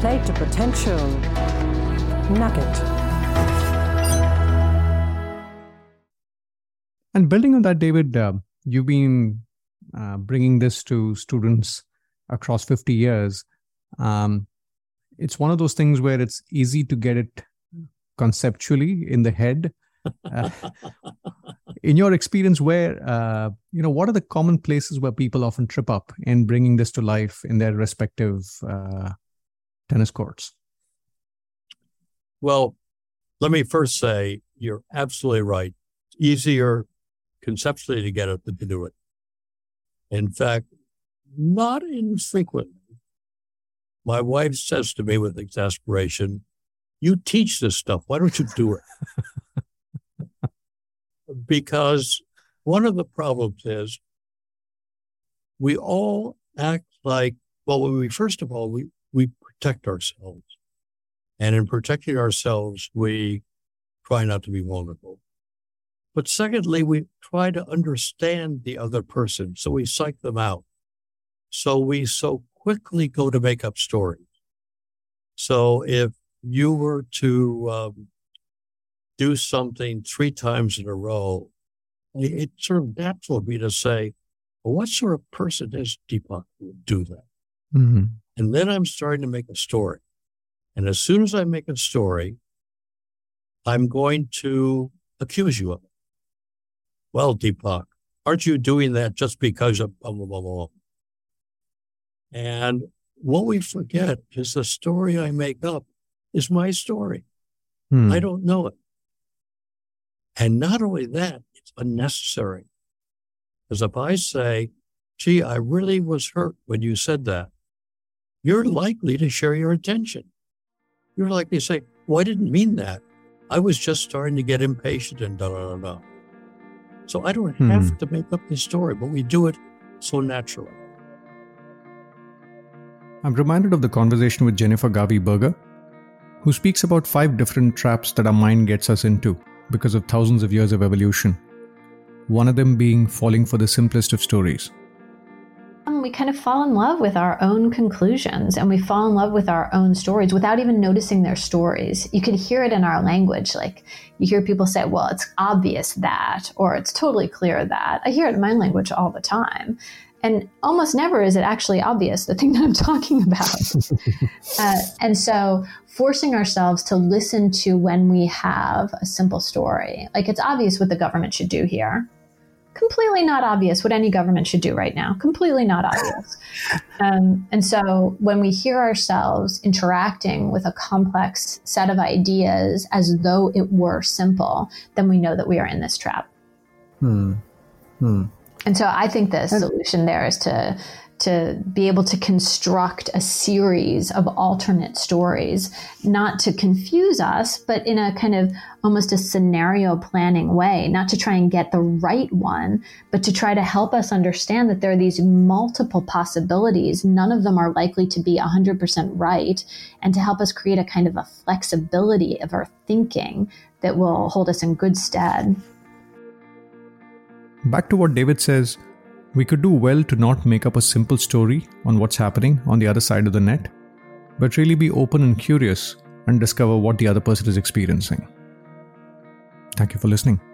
Plate a potential nugget. And building on that, David, you've been bringing this to students across 50 years. It's one of those things where it's easy to get it conceptually in the head. In your experience, what are the common places where people often trip up in bringing this to life in their respective tennis courts? Well, let me first say you're absolutely right. It's easier conceptually to get it than to do it. In fact, not infrequently, my wife says to me with exasperation, "You teach this stuff. Why don't you do it?" Because one of the problems is we all act like, first of all, we protect ourselves. And in protecting ourselves, we try not to be vulnerable. But secondly, we try to understand the other person. So we psych them out. So we so quickly go to make up stories. So if you were to do something 3 times in a row, it's sort of natural to me to say, well, what sort of person is Deepak who would do that? Mm-hmm. And then I'm starting to make a story. And as soon as I make a story, I'm going to accuse you of it. Well, Deepak, aren't you doing that just because of blah, blah, blah, blah? And what we forget is the story I make up is my story. I don't know it. And not only that, it's unnecessary. Because if I say, gee, I really was hurt when you said that, you're likely to share your attention. You're likely to say, well, I didn't mean that. I was just starting to get impatient and da-da-da-da. So I don't have to make up the story, but we do it so naturally. I'm reminded of the conversation with Jennifer Garvey Berger, who speaks about 5 different traps that our mind gets us into because of thousands of years of evolution. One of them being falling for the simplest of stories. We kind of fall in love with our own conclusions, and we fall in love with our own stories without even noticing their stories. You can hear it in our language. Like you hear people say, well, it's obvious that, or it's totally clear that. I hear it in my language all the time. And almost never is it actually obvious, the thing that I'm talking about. And so forcing ourselves to listen to when we have a simple story, like it's obvious what the government should do here. Completely not obvious what any government should do right now. Completely not obvious. And so when we hear ourselves interacting with a complex set of ideas as though it were simple, then we know that we are in this trap. And so I think the solution there is to be able to construct a series of alternate stories, not to confuse us, but in a kind of almost a scenario planning way, not to try and get the right one, but to try to help us understand that there are these multiple possibilities. None of them are likely to be 100% right, and to help us create a kind of a flexibility of our thinking that will hold us in good stead. Back to what David says, we could do well to not make up a simple story on what's happening on the other side of the net, but really be open and curious and discover what the other person is experiencing. Thank you for listening.